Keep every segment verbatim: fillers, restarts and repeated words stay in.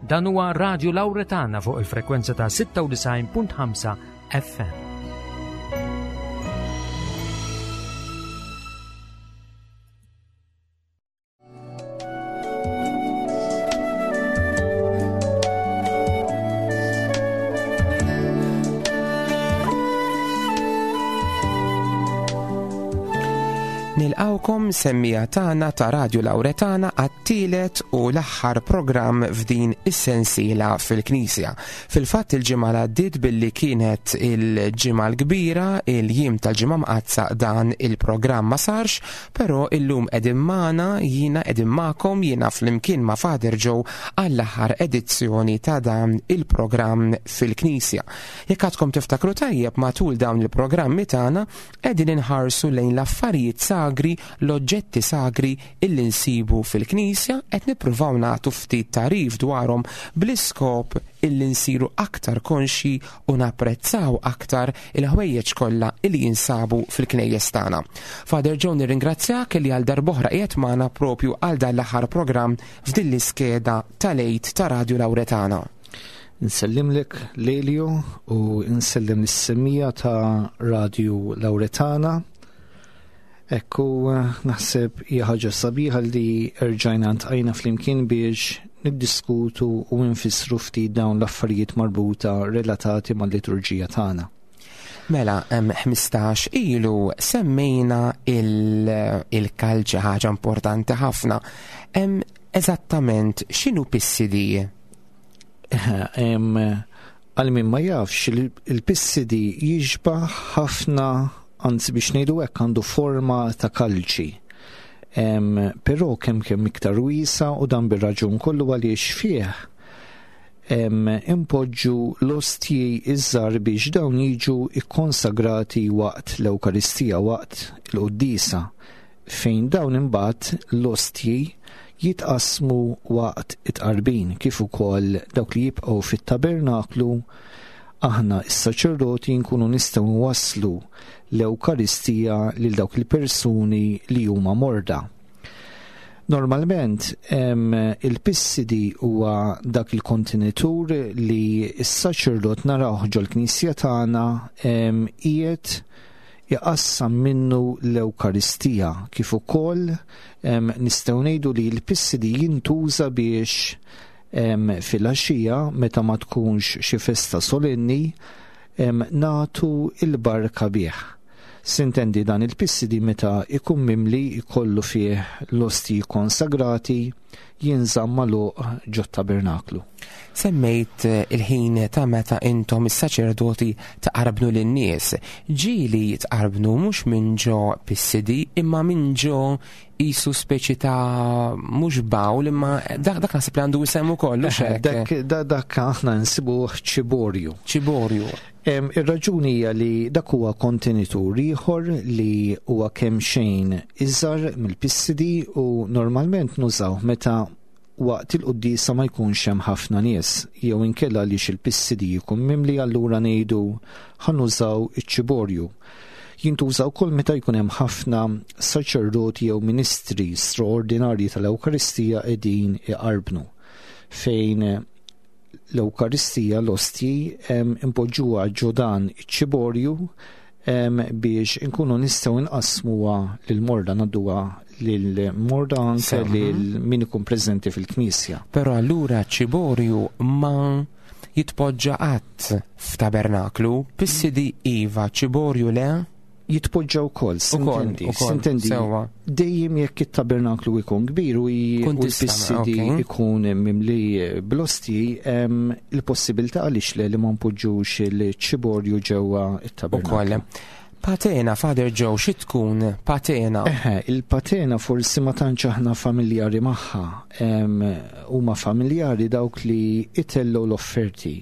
Dan huwa Radio Lawretana fuq il-frekwenza ta' sitta u tisgħin punt ħamsa F M. Nilqawkom semmija tagħna ta' Radio Lawretana għat-tielet u l-aħħar programm f'din is-sensiela fil-Knisja. Fil-fatt il-ġimgħa għaddiet billi kienet il-ġimgħa l-kbira, il-jiem tal-ġimgħa mqazza dan il-programm ma sarx, però illum qegħdin magħna jiena qegħdin magħkom jiena flimkien ma' Father Joe għall-aħħar edizzjoni ta' dan il-programm fil-Knisja. Jekk għadkom tiftakru tajjeb matul dawn il-programmi tagħna qegħdin inħarsu lejn l-affarijiet sagri, l-oġġetti sagri illi nsibu fil-Knisja qed nippruvaw nagħtu ftit tarif dwarhom bl-iskop illi nsiru aktar konxi u napprezzaw aktar il-ħwejjeġ kollha illi jinsabu fil-knejjes tagħna. Father Joe, nirringrazzjak li għal darb'oħra qiegħed magħna propju għal dan l-aħħar programm f'din l-iskeda tal-għid ta' Radio Lawretana. Nsellimlek Lelio u nsellim lis-semmija ta' Radio Lawretana. Ekku naħseb hija ħaġa sabiħa li erġajna ntqajna flimkien biex niddiskutu u nfissru ftit dawn l-affarijiet marbuta relatati mal-liturġija tagħna. Mela, hemm ħmistax ilu semmejna il-kalċi ħaġa importanti ħafna. Hemm eżattament x'inhu P S D? Hemm għal min ma jafx il-P S D jiġbaħ ħafna, anzi biex ngħidu hekk għandu forma ta' kalċi. Però kemm kemm iktar wiesa u dan bir-raġun kollu għaliex fih impoġġu l-ostji iż-żgħar biex dawn jiġu ikkonsagrati waqt l-Ewkaristija, waqt il-Quddisa, fejn dawn imbagħad l-ostji jitqasmu waqt it-qarbin kif ukoll dawk li jibqgħu fit-tabernaklu. Aħna is-saċerdoti nkunu nistgħu waslu l-Ewkaristija lil dawk il-persuni li huma morda. Normalment il-P S D huwa dak il-kontenitur li s-saċerdot narawh ġol-Knisja tagħna qiegħed jaqassam minnu l-Ewkaristija, kif ukoll nistgħu ngħidu li l-P S D jintuża biex fil-għaxija meta ma tkunx xi festa solenni nagħtu il-barka bih. Sintendi dan il-P S D meta ikun mimli ikollu fih l-ostji konsagrati jinżamm magħluq ġo tabernaklu. Semmejt il-ħin ta' meta intom is-saċerdoti taqarbnu lin-nies. Ġieli tqarbnu mhux minn ġo P S D imma minn ġo qisu speċi ta' mhux bawl imma dak dak naħseb li għandu isem ukoll dak dak aħna nsibuh ċiborju. Ċiborju. Ir-raġuni hija li dak huwa kontenitur ieħor li huwa kemm xejn iżgħar mill-P S D u normalment nużaw meta waqt il-Quddisa ma jkunx hemm ħafna nies, jew inkella għaliex il-P S D jkun mimli allura ngħidu ħanużaw iċ-ċiborju. Jintużaw wkoll meta jkun hemm ħafna saċerdoti jew ministri straordinarji tal-Ewkaristija qegħdin iqarbnu fejn l-Ewkaristija l-ostji impoġġuha ġo dan iċ-ċiborju biex inkunu nistgħu nqasmuha lill-morda ngħadduha lill-morda anke lil min ikun preżenti fil-Knisja. Però allura ċiborju ma jitpoġġa qatt f'tabernaklu, P S D iva, ċiborju le? Jitpoġġa wkoll, sintendi, sintendi. Dejjem jekk it-tabernaklu jkun kbir u l-P S D ikun mimli bl-ostji, il-possibilità għaliex li ma npoġġux il-ċiborju ġewwa it-tabernaklu. Patena, Father Joe, xi tkun patena? Eħe, il-patena forsi ma tantx aħna familjari magħha. Huma familjari dawk li itellu l-offerti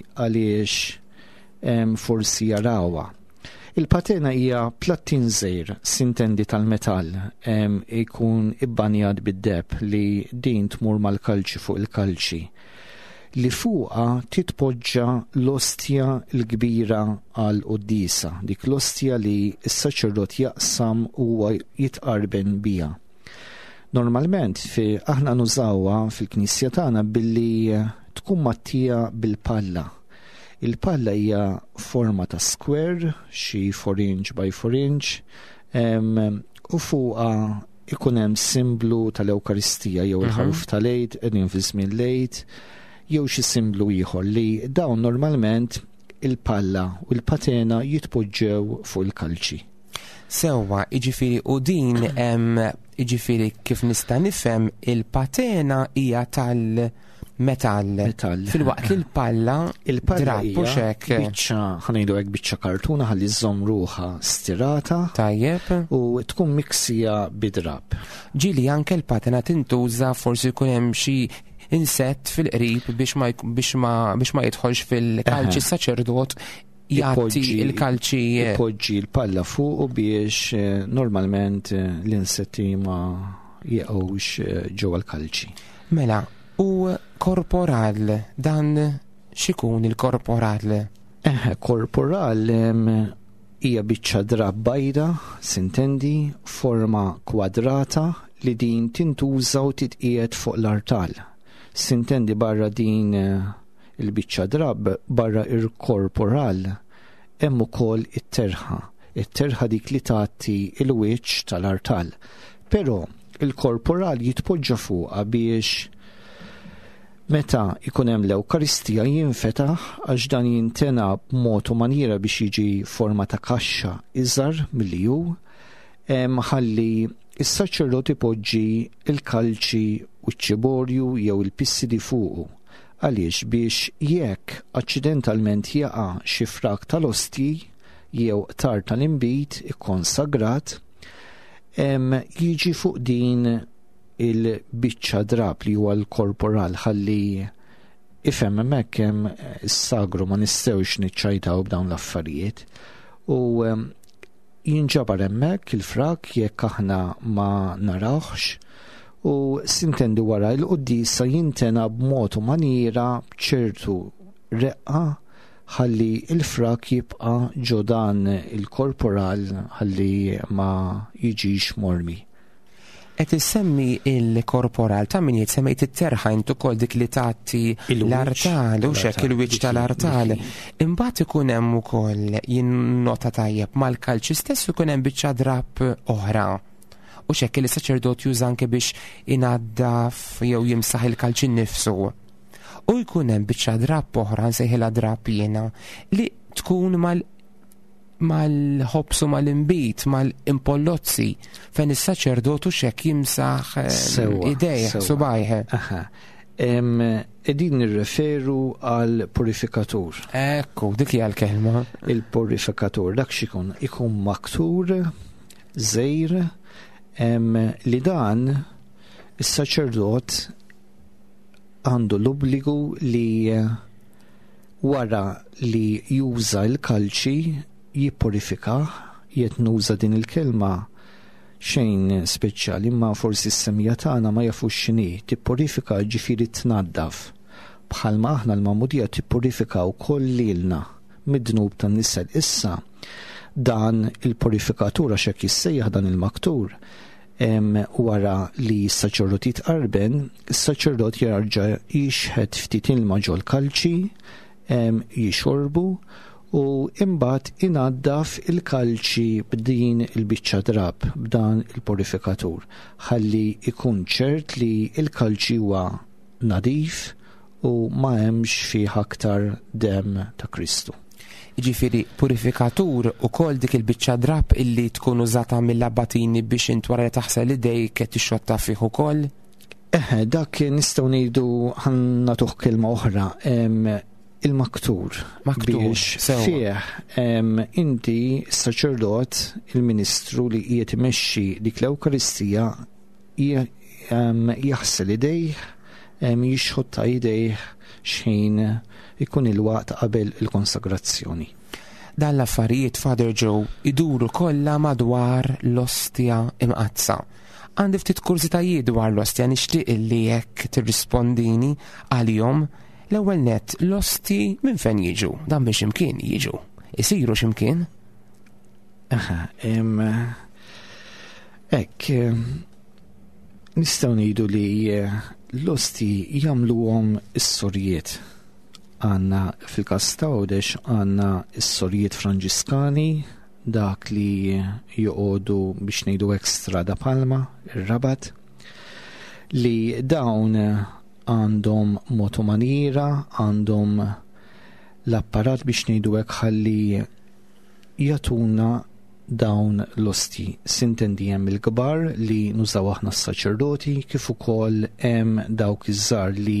għaliex forsi jarawha. Il-patena hija plattin żgħir sintendi tal-metall ikun ibbanjat bid-deb li din tmur mal-kalċi fuq il-kalċi. Li fuqha titpoġġa l-ostja l-kbira għal quddisa, dik l-ostja li s-saċerdot jaqsam huwa jitqarben biha. Normalment fi aħna nużawha fil-Knisja tagħna billi tkun mattija bil-palla. Il-palla hija forma ta' square, xi four inch by four inch, um, u fuqa ikun hemm simblu tal-Ewkaristija jew il-ħaruf tal-Eid, qegħdin fi żmien l-Eid, jew xi simblu ieħor li dawn normalment il-palla u l-patena jitpoġġew fuq il-kalċi. Sewwa, iġifieri u din hemm iġifieri kif nista' nifhem il-patena hija tal-metall. Metall. Fil-waqt li l-palla Il-palla drab u hija xek. biċċa, ħanejdu hekk biċċa kartuna ħalli żomm ruħha stirata Tajjeb. u tkun miksija bidrab. Ġili anke l-patena tintuża forsi jkun hemm xi insett fil-qrib biex ma jk- biex ma biex ma jidħolx fil-kalċi Eħe. saċerdot jagħti Ipoġġi- il-kalċi. Ipoġġi l-palla fuq biex eh, normalment eh, l-insetti ma jeqgħux eh, ġewwa l-kalċi. Mela, u korporal, dan xikun il-korporal? Eh, korporal em, hija biċċa drab bajda, sintendi, forma kwadrata li din tintuża u titqiegħed fuq l-artal. Sintendi barra din eh, il-biċċa drab barra il-korporal hemm ukoll it-terħa. It-terħa dik li tagħti il-wiċċ tal-artal. Però il-korporal jitpoġġa fuqha biex meta ikun hemm l-Ewkaristija jinfetaħ għax dan jintena b'mod u maniera biex jiġi forma ta' kaxxa iżgħar milli hu hemm ħalli is-saċerdot ipoġġi il-kalċi u ċ-ċiborju jew il-pissidi fuqu. Għaliex biex jekk aċċidentalment jaqa' xi frak tal-ostji jew tar tal-inbit ikkonsagrat, em, jiġi fuq din il-biċċa drab li huwa l-korporal ħalli ifhem hemmhekk hemm is-sagru ma nistgħux niċċajtaw b'dawn l-affarijiet u em, jinġabar hemmhekk il-frak jekk aħna ma narawhx u sintendi wara l-qudiesa jintena b'mod u maniera b'ċertu reqqa ħalli il-frak jibqa' ġo dan il-korporal ħalli ma jiġix mormi. Qed issemmi il-korporal ta' min jitsemmejt it-terħa int ukoll dik li tagħti Il-wiċċ l-artal u xek tal-artal, il-wiċċ dik- tal-artal. dik- Imbagħad ikun hemm ukoll jinnota tajjeb mal-kalċi stess ikun hemm biċċa drab oħra. U xekk li saċerdot juża anke biex inaddaf jew jimsaħ il-kalċi nnifsu. U jkun hemm biċċa drab oħra nsejħilha drab jiena li tkun mal mal-ħobsu mal-imbit, mal-impollozzi, fejn is-saċerdotu xekk jimsaħ Sewa, idejh, sewa. subajħe. Aha. Em, edin nirreferu għal purifikatur. Ekku, dik hija l-kelma. Il-purifikatur dak xikun ikun maktur żejr em, li dan is-saċerdot għandu l-obbligu li wara li juża l-kalċi jippurifika, jiet nuża din il-kelma xejn speċjali imma forsi s-semija tagħna ma jafux x'inhi, tippurifika ġifieri tnaddaf. Bħalma aħna l-Magħmudija tippurifika wkoll lilna mid-dnub tan-nisa issa dan il-purifikatura x'hekk jissejjaħ dan il-maktur. Em, wara li s-saċerdot jitqarben, is-saċerdot jarġa' jixħed ftit ilma ġol kalċi, em, jixorbu u imbagħad inaddaf il-kalċi b'din il-biċċa drab b'dan il-purifikatur ħalli ikun ċert li il-kalċi huwa nadif u ma hemmx fih aktar dem ta' Kristu. Ġifiri, purifikatur u kol dik il-bicċa drab illi tkun użata mill-abbatini biex int wara taħsel idej qed tixxotta fih ukoll? Eh, dak nistgħu ngħidu ħanna tuħ kelma oħra em, il-maktur. Maktur, biex sewa. fih em, inti s-saċerdot il-ministru li qiegħed imexxi dik l-Ewkaristija j- em, jaħsel idejh, em, jixħotta idejh xejn ikun il-waqt qabel il-konsagrazzjoni. Dan l-affarijiet Father Joe iduru kollha madwar l-ostja imqazza. Għandi ftit kurzitajiet dwar l-ostja nixtieq li jekk tirrispondini għalihom. L-ewwel nett l-osti minn fejn jiġu? Dan biex imkien jiġu. Isiru x'imkien? Aha, em, ek, em, nistgħu ngħidu li eh, l-osti jagħmluhom is-sorjiet. Għandna fil-każ ta' Għawdex għandna is-sorjiet Franġiskani, dak li joqogħdu biex ngħidu ekstra da Palma, ir-Rabat, li dawn għandhom motu maniera, għandhom l-apparat biex ngħidu hekk ħalli jagħtuna dawn l-osti. Sintendi hemm il-kbar li nużaw aħna s-saċerdoti, kif ukoll hemm dawk iż-żgħar li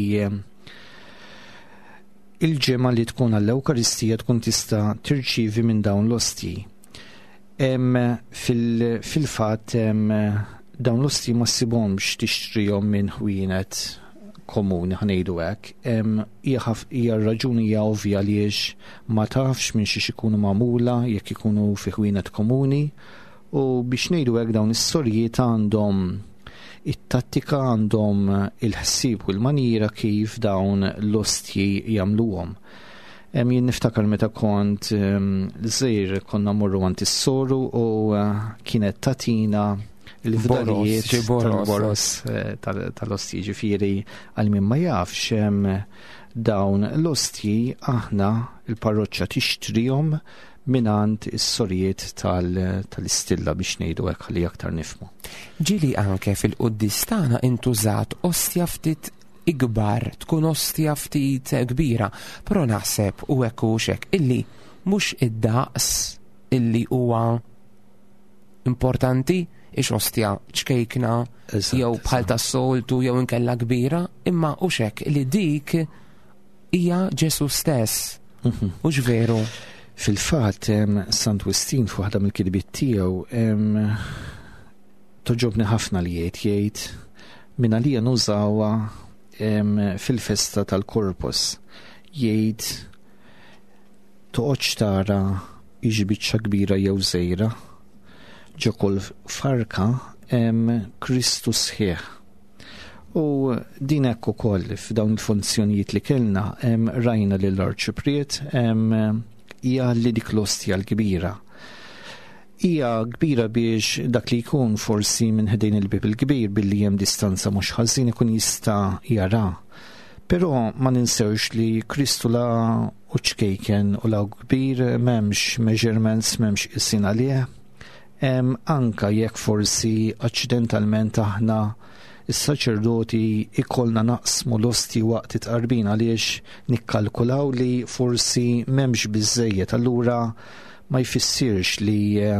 il-ġimgħa li tkun għall-Ewkaristija tkun tista' tirċievi minn dawn l-osti. Hemm fil-fatt hemm dawn l-osti ma ssibhomx tixtrihom minn ħwienet komuni ħanejdu hekk. Hija raġuni hija ovvja għaliex ma tafx minn xi ikunu magħmula jekk ikunu fi ħwienet komuni, u biex ngħidu hekk dawn is-sorjiet għandhom it-tattika, għandhom il-ħsieb u l-maniera kif dawn l-ostji jagħmluhom. Jien niftakar meta kont żgħir konna morru għand is-soru u kienet tatina il-fdalijiet tal-boros tal-ostji, ġifieri għal min ma jafx hemm dawn l-ostji aħna il-parroċċa tixtrihom minant is-sorjiet tal-istilla biex ngħidu hekk ħalli aktar nifhmu. Ġieli anke fil-qudies tagħna intużat ostja ftit ikbar, tkun ostja ftit kbira, però naħseb u hekk u hekk illi mhux id-daqs illi huwa importanti ix ostja ċkejkna jew bħal tas-soltu jew inkella kbira, imma u hekk li dik hija Ġesu stess. Mhux veru? Fil-fatt Sant Wistin f'waħda mill-kitbiet tiegħu toġobni ħafna li jgħid jgħid minn għalija nużawha fil-festa tal-Korpus. Jgħid toqgħodx tara jiġi biċċa kbira jew żgħira, ġo kull farka hemm Kristus sħiħ. U din hekk ukoll f'dawn il-funzjonijiet li kellna rajna lil l-Arċipriet hija li dik l-ostja l-kbira. Hija kbira biex dak li jkun forsi minn ħdejn il-bib il-kbir billi hemm distanza mhux ħażin ikun jista' jara. Però ma ninsewx li Kristu la u ċkejken u la kbir m'hemmx measurements, m'hemmx qisin għalih. Anka jekk forsi aċċidentalment aħna is-saċerdoti ikollna naqsmu l-osti waqt it-qarbin għaliex nikkalkulaw li forsi m'hemmx biżżejjed, allura ma jfissirx li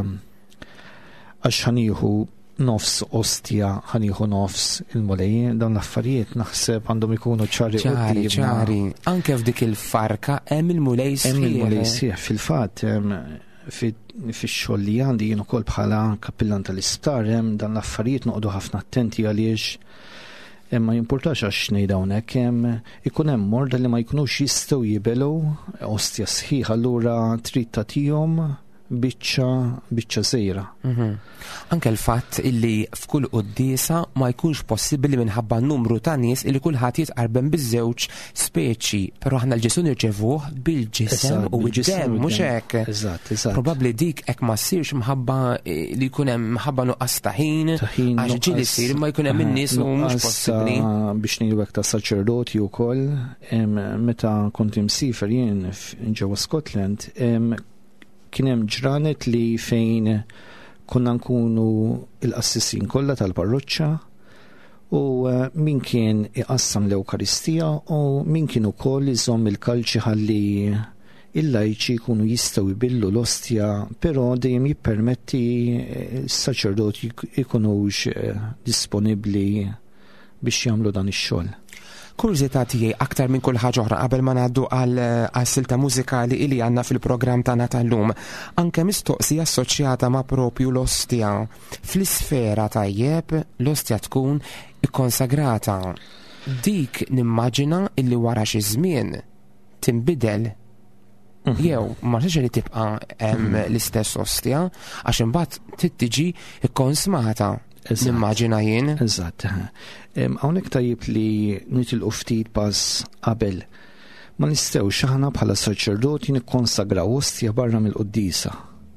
għax ħanieħu nofs ostja ħanieħu nofs il-mulej, dawn l-affarijiet naħseb għandhom ikunu ċari ċari ċari. Anke f'dik il-farka hemm il-mulej sħiħ. Hemm il-mulej sħiħ, fil-fatt fix-xogħol li għandi jien ukoll bħala kappillan tal-isptar hemm dan l-affarijiet noqogħdu ħafna attenti għaliex ma jimpurtax għax ngħid hawnhekk hemm ikun hemm morda li ma jkunux jistgħu jibelgħu ostja sħiħ, allura trid tagħtihom biċċa biċċa żgħira. Anke l-fatt illi f'kull quddiesa ma jkunx possibbli minħabba n-numru ta' nies illi kulħadd jitqarben biż-żewġ speċi, però aħna l-Ġesu nirċevuh bil-ġisem u bid-dem mhux hekk. Eżatt, eżatt. Probabbli dik hekk ma ssirx minħabba li jkun hemm minħabba nuqqas ta' ħin għax ġieli jsir ma jkun hemm in-nies u mhux possibbli. Biex ngħidu hekk ta' saċerdoti wkoll meta kont imsifer jien ġewwa Scotland kien hemm ġranet li fejn konna nkunu il-qassissin kollha tal-parroċċa u min kien iqassam l-Ewkaristija u min kien ukoll iżomm il-kalċi ħalli il-lajċi jkunu jistgħu jbillu l-ostja, però dejjem jippermetti s-saċerdoti jkunux disponibbli biex jagħmlu dan ix-xogħol. Kurzità tiegħi aktar minn kull ħaġa oħra qabel ma ngħaddu għal silta mużikali li għandna fil-programm tagħna tal-lum, anke mistoqsija assoċjata ma' propju l-ostja. Fl-isfera tajjeb l-ostja tkun ikkonsagrata. Dik nimmaġina illi wara xi żmien tinbidel jew ma rridx li tibqa' l-istess ostja għax imbagħad tittiġi ikkonsmata. Nimmaġina jien. Eżatt. Hawnhekk tajjeb li nitilqu ftit pass qabel. Ma nistgħux aħna bħala saċerdoti nikkonsagraw ostja barra mill-quddiesa.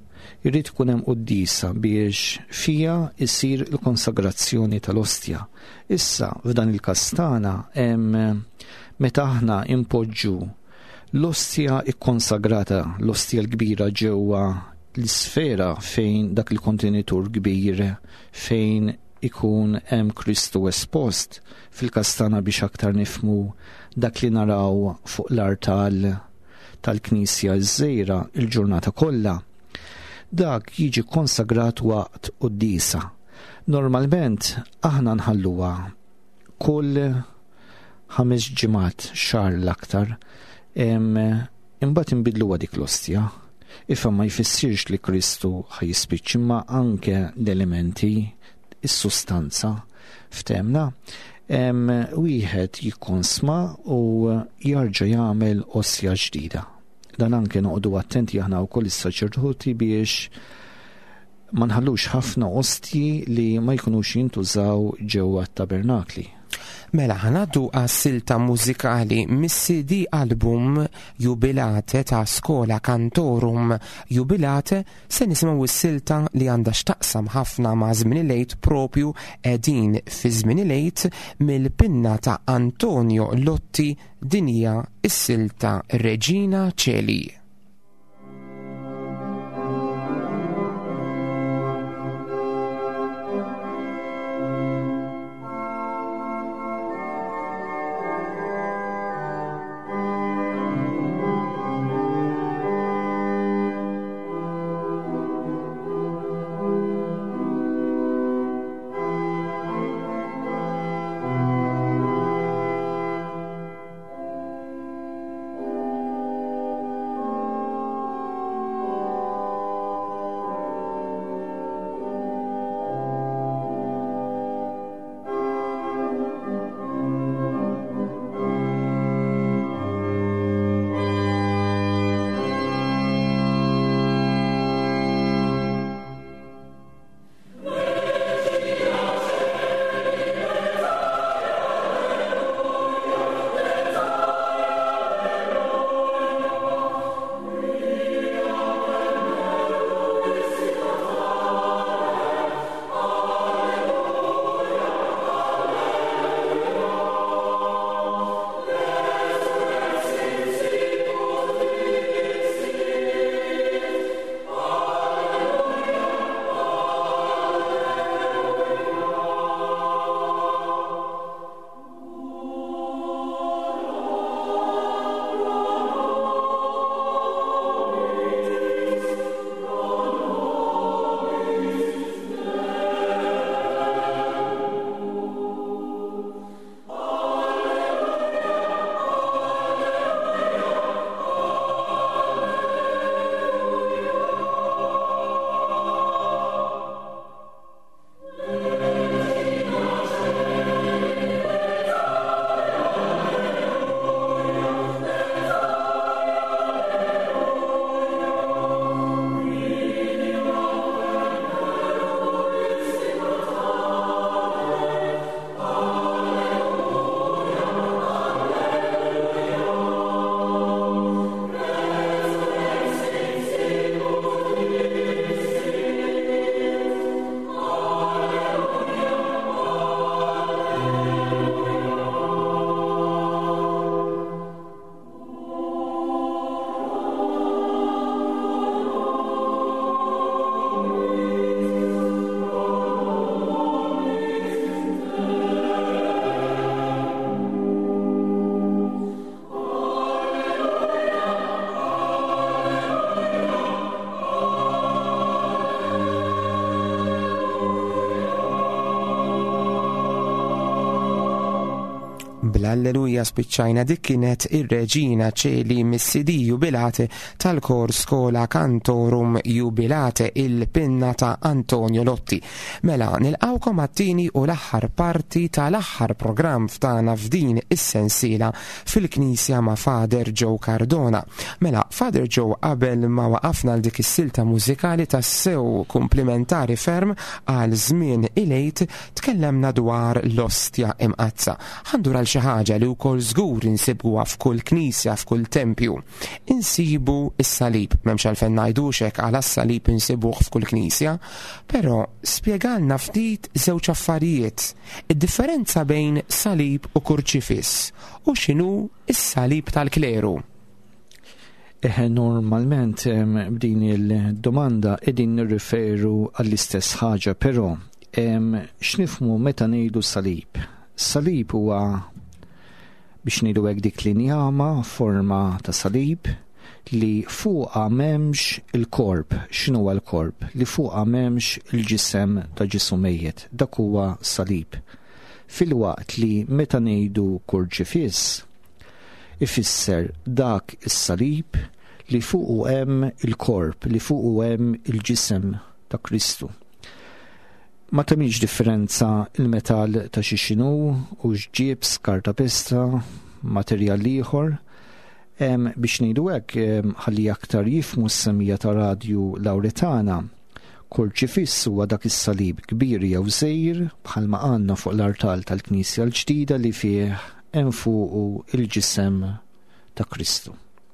Irrid ikun hemm qudiesa biex fija jsir il-konsagrazzjoni tal-ostja. Issa f'dan il-kastana hemm meta aħna impoġġu l-ostja ikkonsagrata, l-ostja l-kbira ġewwa l-isfera fejn dak il-kontenitur kbir fejn ikun hemm Kristu espost fil-kastana biex aktar nifmu dak li naraw fuq l-art tal-Knisja żgħira il-ġurnata kollha. Dak jiġi konsagrat waqt qudiesa. Normalment aħna nħalluha kull ħames ġimgħat xahar l-aktar imbagħad inbidluha dik l-ostja. Ifhem ma jfissirx li Kristu ħajispiċċ imma anke l-elementi, is-sustanza ftemna, wieħed jikkonsma u jarġa' jagħmel ostja ġdida. Dan anke noqogħdu attenti aħna wkoll is-saċerdoti biex ma nħallux ħafna ostji li ma jkunux jintużaw ġewwa t-tabernakli. Mela ħanaddu għas-silta mużikali mis-C D album Jubilate ta' Skola Cantorum Jubilate se nisimgħu s-silta li għandha x'taqsam ħafna ma' żmien il-Għid propju qegħdin fi żmien il-Għid mill-pinna ta' Antonio Lotti din hija s-silta Reġina Ċeli. Bl-Alleluja spiċċajna dik kienet ir-Reġina Ċeli mis-C D Jubilate tal-Kor Skola Cantorum Jubilate il-pinna ta' Antonio Lotti. Mela nilqawkom għat-tieni u l-aħħar parti tal-aħħar programm f'tagħna f'din is-sensiela fil-Knisja ma' Father Joe Cardona. Mela Father Joe qabel ma waqafna l dik is-silta mużikali tas-sew komplimentari ferm għal żmien il-għid tkellemna dwar l-ostja imqazza. Ħandur għal xi ħaġa li wkoll żgur insibuha f'kull knisja, f'kull tempju. Insibu s-salib, m'hemmx għalfejn ngħidux hekk għal s-salib insibuh f'kull knisja, però spjegalna ftit żewġ affarijiet, id-differenza bejn salib u kurċifiss u x'inhu s-salib tal-kleru. Eħe, normalment b'din il-domanda qegħdin nirriferu għall-istess ħaġa, però x'nifhmu meta ngħidu salib. Salib huwa biex ngħidu hekk dik linjama forma ta' salib li fuqha m'hemmx il-korp. X'inhu huwa l-korp? Li fuqha m'hemmx il-ġisem ta' ġismu mejjed. Dak huwa salib. Filwaqt li meta ngħidu kurċifiss ifisser dak is-salib li fuqu hemm il-korp, li fuqu hemm il-ġisem ta' Kristu. Ma temilx differenza il-metall ta' xi xinu u x'ġiebs, karta pesta, materjal ieħor. Biex ngħidu hekk ħalli aktar jifhmu s-semmija ta' Radju Lawretana, kurċifiss huwa dak is-salib kbir jew żgħir bħalma għandna fuq l-artal tal-Knisja l-ġdida li fih hemm fuqu il-ġisem ta' Kristu.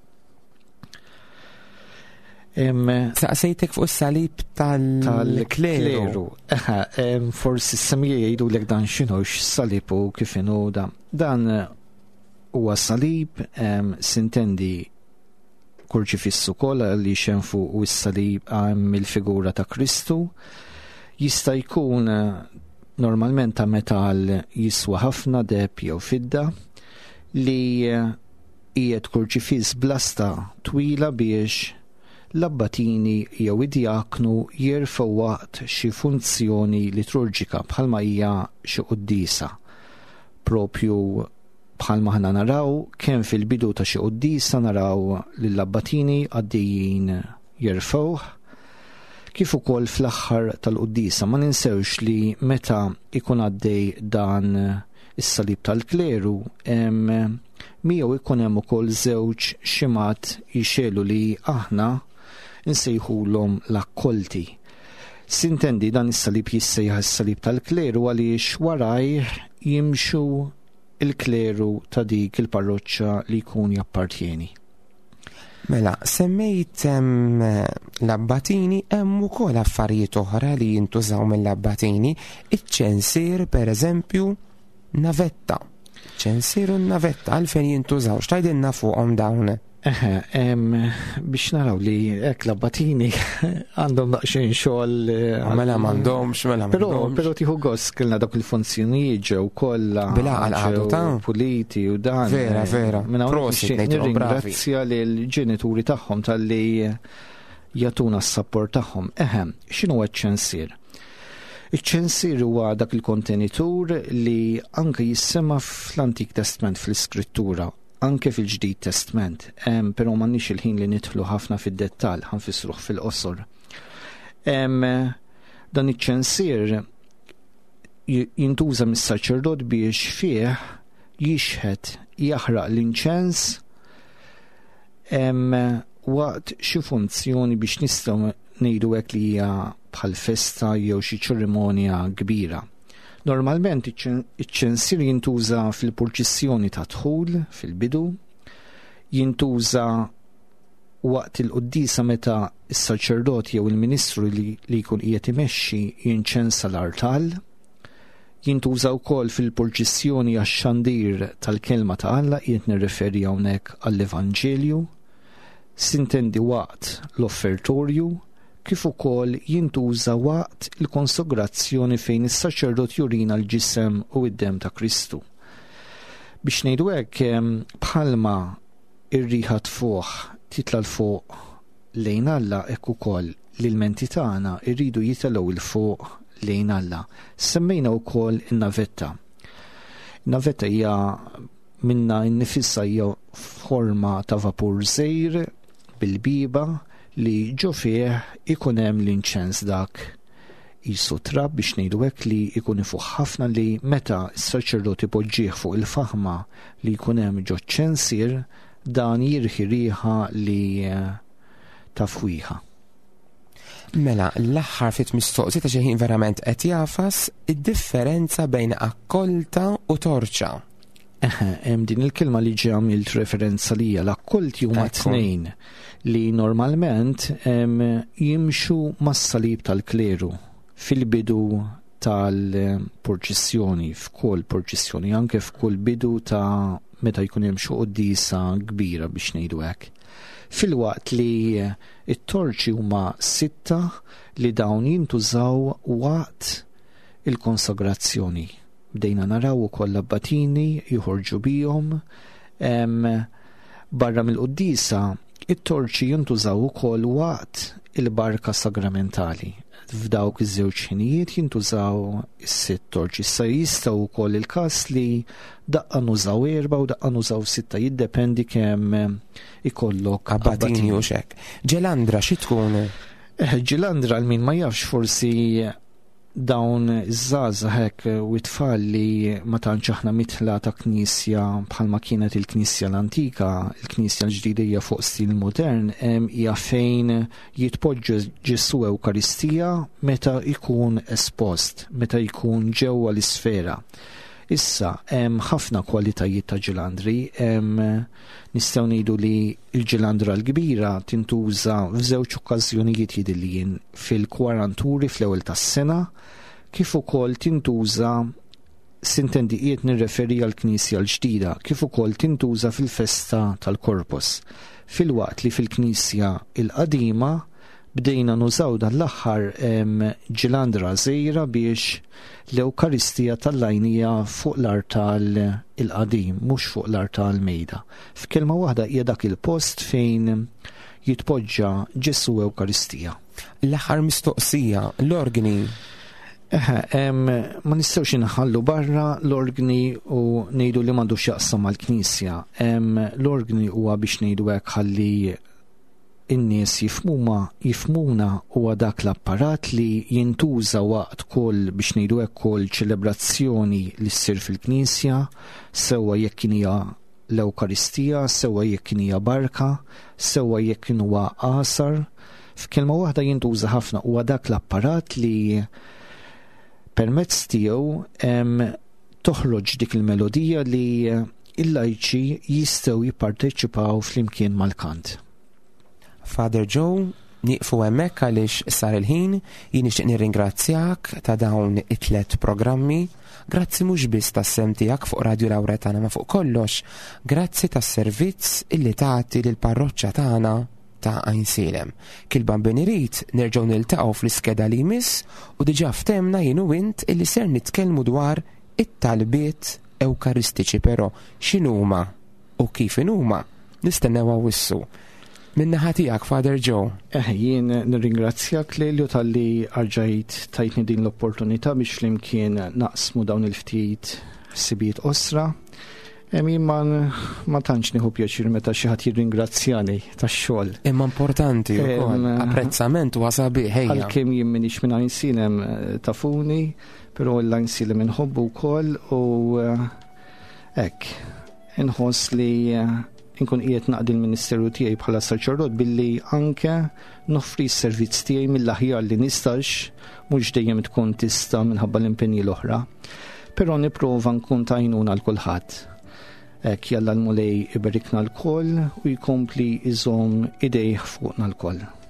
Saqsejtek fuq is-salib tal-kleru. Forsi s-semija jgħidulek dan x'inhu x-salib u kif inhu da. Dan huwa salib sintendi kurċifiss ukoll li xem fuq is-salib hemm il-figura ta' Kristu. Jista' jkun normalment ta' metall jiswa ħafna deb jew fidda li qiegħed kurċifiss blasta twila biex l-abbatini jew id-diaknu jerfgħu waqt xi funzjoni liturġika bħalma hija xi qudiesa. Propju bħalma ħna naraw kemm fil-bidu ta' xi qudiesa naraw lill-abbatini għaddejjin jerfgħuh, kif ukoll fl-aħħar tal-qudiesa. Ma ninsewx li meta ikun għaddej dan is-salib tal-kleru miegħu ikun hemm ukoll żewġ ximat jixelu li aħna nsejħulhom l-akkolti. Sintendi dan is-salib jissejjaħ is-salib tal-kleru għaliex warajh jimxu il-kleru ta' dik il-parroċċa li jkun jappartjeni. Mela, semmejt l-abbatini hemm ukoll affarijiet oħra li jintużaw mill-abbatini, iċ-ċensier pereżempju navetta. ċensier u navetta għalfejn jintużaw, x'tgħidilna fuqhom dawn? Eħe, biex naraw li hekk l-abbatini għandhom daqsxejn xogħol. Mela m'għandhomx, mela m'għandhomx. Però tieħu gost kellna dak il-funzjonijiet ġew kollha bil-għaqal għadu ta' puliti u dan. Vera, vera. Prosit nirringrazzja lill-ġenituri tagħhom talli jagħtuna s-sapport tagħhom. Eħe, x'inhu ċ-ċensier? Iċ-ċensier huwa dak il-kontenitur li anke jissema fl-Antik Testament fl-Iskrittura, anke fil-Ġdid Testament, però m'għandniex il-ħin li nidħlu ħafna fid-dettall, ħanfissruh fil-qosor. Dan iċ-ċensier jintuża mis-saċerdot biex fih jixħed jaħraq l-inċens waqt xi funzjoni biex nistgħu ngħidu hekk li hija bħal festa jew xi ċerimonja kbira. Normalment iċ-ċensier jintuża fil-purċissjoni ta' dħul fil-bidu, jintuża waqt il-qudiesa meta s-saċerdot jew il-ministru li jkun qiegħed imexxi jinċensa l-artal, jintuża wkoll fil-purċissjoni għax-xandir tal-kelma ta' Alla, qiegħed nirreferi hawnhekk għall-Evanġelju, sintendi waqt l-offertorju, kif ukoll jintuża waqt il-konsagrazzjoni fejn is-saċerdot jurina l-ġisem u d-dem ta' Kristu. Biex ngħidu hekk bħalma ir-riħa tfuq titla' l fuq lejn Alla hekk ukoll l-ilmenti tagħna jridu jitilgħu il fuq lejn Alla. Semmejna wkoll in-navetta. In-navetta hija minna nnifisha hija forma ta' vapur żgħir bil-biba li ġo fih ikun hemm l-inċens dak qisu trab biex ngħidu hekk li jkun ifuq ħafna li meta s-saċerdot ipoġġih fuq il-faħma li jkun hemm ġo ċensier dan jirħi riħa li tafwiħa. Mela, l-aħħar fit mistoqsita xi ħin verament qed jafas id-differenza bejn akkolta u torċa. Hemm din il-kelma li ġi għamilt referenza lija l-akkolti huma tnejn li normalment jimxu mas-salib tal-kleru fil-bidu tal-porċissjoni, f'kull porċissjoni, anke f'kull bidu ta' meta jkun hemm xi qudiesa kbira biex ngħidu hekk. Fil-waqt li it-torċi huma sitta li dawn jintużaw waqt il-konsagrazzjoni. Bdejna naraw ukoll abbatini joħorġu bihom barra mill-qudiesa it-torċi jintużaw ukoll waqt il-barka sagramentali. F'dawk iż-żewġ ħinijiet jintużaw is-sitt torċi. Issa jistgħu wkoll il-każ li daqqa nużaw erba' u daqqa nużaw sitta, jiddependi kemm ikollok abbatini u xek. Ġelandra xi tkun? Ġelandra l-min ma jafx forsi dawn iż-żgħażagħ hekk u t-tfal li ma tantx aħna mitla ta' knisja bħalma kienet il-knisja l-antika, il-knisja l-ġdida hija fuq stil modern, hija fejn jitpoġġa Ġesu Ewkaristija meta jkun espost, meta jkun ġewwa l-isfera. Issa hemm ħafna kwalitajiet ta' ġelandri, hemm nistgħu ngħidu li l-ġelandra l-kbira tintuża f'żewġ okkażjonijiet jidhirlien fil-kwaranturi fl-ewwel tas-sena, kif ukoll tintuża sintendi qiegħed nirreferi għall-Knisja l-ġdida, kif ukoll tintuża fil-festa tal-Korpus. Fil-waqt li fil-Knisja l-qadima bdejna nużaw dan l-aħħar ġelandra żgħira biex l-Ewkaristija tal-lajnija fuq l-artal il-qadim, mhux fuq l-artal mejda. F'kelma waħda hija dak il-post fejn jitpoġġa Ġesu Ewkaristija. L-aħħar mistoqsija, l-organi. Ma nistgħux inħallu barra l-organi u ngħidu li m'għandux jaqsam mal-Knisja. L-organi huwa biex ngħidu hekk ħalli in-nies jifmuma jifmuna huwa dak l-apparat li jintuża waqt kull biex ngħidu hekk kull ċelebrazzjoni li ssir fil-Knisja, sewwa jekk kien hija l-Ewkaristija, sewwa jekk kien hija barka, sewwa jekk kien huwa qasar. F'kelma waħda jintuża ħafna huwa dak l-apparat li permezz tiegħu toħroġ dik il-melodija li il-lajċi jistgħu jipparteċipaw flimkien mal-kant. Father Joe, nieqfu hemmhekk għaliex sar il-ħin, jien nixtieq nirringrazzjak ta' dawn it-tlet programmi. Grazzi mhux biss tas-sem tiegħek fuq Radio Lawretana ma fuq kollox, grazzi tas-servizz illi tagħti lill-parroċċja tagħna ta' Għajnsilem. Kilban benirit nerġgħu niltaqgħu fl-iskeda li jmiss u diġà ftemna jien u int illi ser nitkellmu dwar it-talbiet Ewkaristiċi, però x'inhuma u kif inhuma nistennew wissu. Minna ħatijak, Father Joe. Eh, jien nirringrazzjak Lelju tal-li arġajt tajtni din l-opportunità biex flimkien naqsmu dawn il-ftit sibiet osra. Emin ma, ma tantx nieħu pjaċir meta xi ħadd jirringrazzjani tax-xogħol. Imma importanti wkoll, apprezzament u sabiħ ħejja. Għalkemm jien minix minn Għajnsilem tafuni, però l-Għajnsilem inħobbu wkoll u hekk inħoss li inkun qiegħed naqdi l-Ministeru tiegħi bħala saċerdot billi anke noffri s-servizz tiegħi mill-aħjar li nistax, mhux dejjem tkun tista' minħabba l-impenji l-oħra, però nipprova nkun ta' għajnuna l kulħadd. Hekk jalla l-mulej iberikna l-koll u jkompli iżom idejh fuqna l-koll.